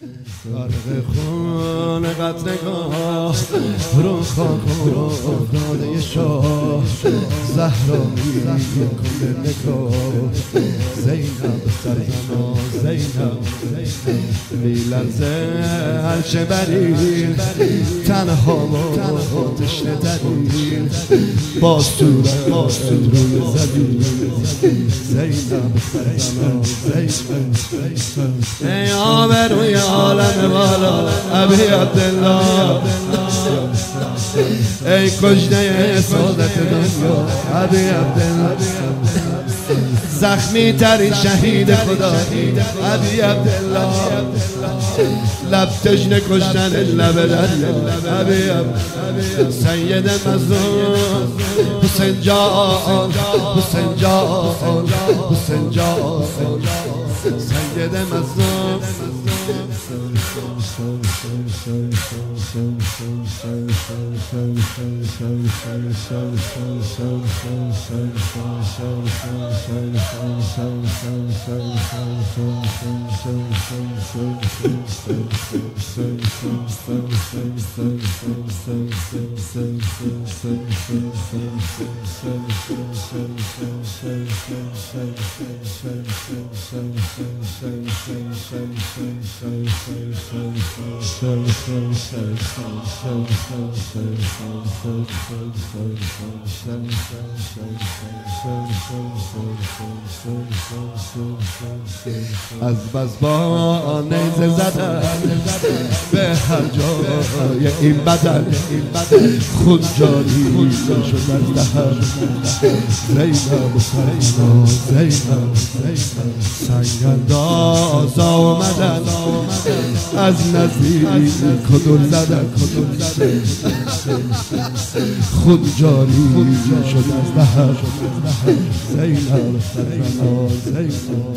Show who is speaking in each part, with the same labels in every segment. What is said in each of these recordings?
Speaker 1: غرق خون قطرگاه رو خاک افتاده شاه زهرا میکنه نگاه زینب سرزنا زینب میلرزه عرش بریر تنها و تشنه دریر با صورت روی زمین زینب سرزنا زینب ای آبروی عالم بالا ابی عبدالله ای کشته سعادت دنیا ابی عبدالله زخمی ترین شهید خدا ابی عبدالله لب تشنه کشتن لب دریا ابی عبدالله سید مظلوم حسین جان حسین جان حسین جان سید مظلوم از بس با نیزه زدن به هر جای این بدن خود جاری شد از دهن زینب سرزنا زینب سنگانداز آمدن از نزدیک کدوم زدن خود جاری شد از دهن زینب سرزنا زینب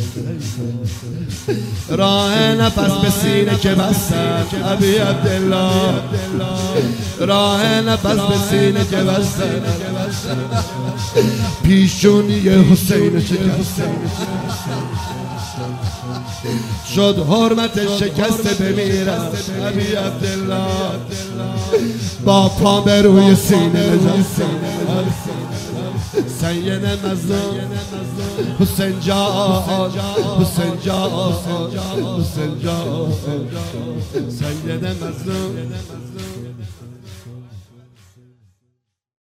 Speaker 1: راه نفس به سینه که بستن ابی عبدالله راه نفس به سینه که بستن پیشونی حسین شکستن شد حرمت شکسته بمیرم ابی عبدالله با پا به روی سینه نشستن سید مظلوم حسین جان حسین جان حسین جان سید مظلوم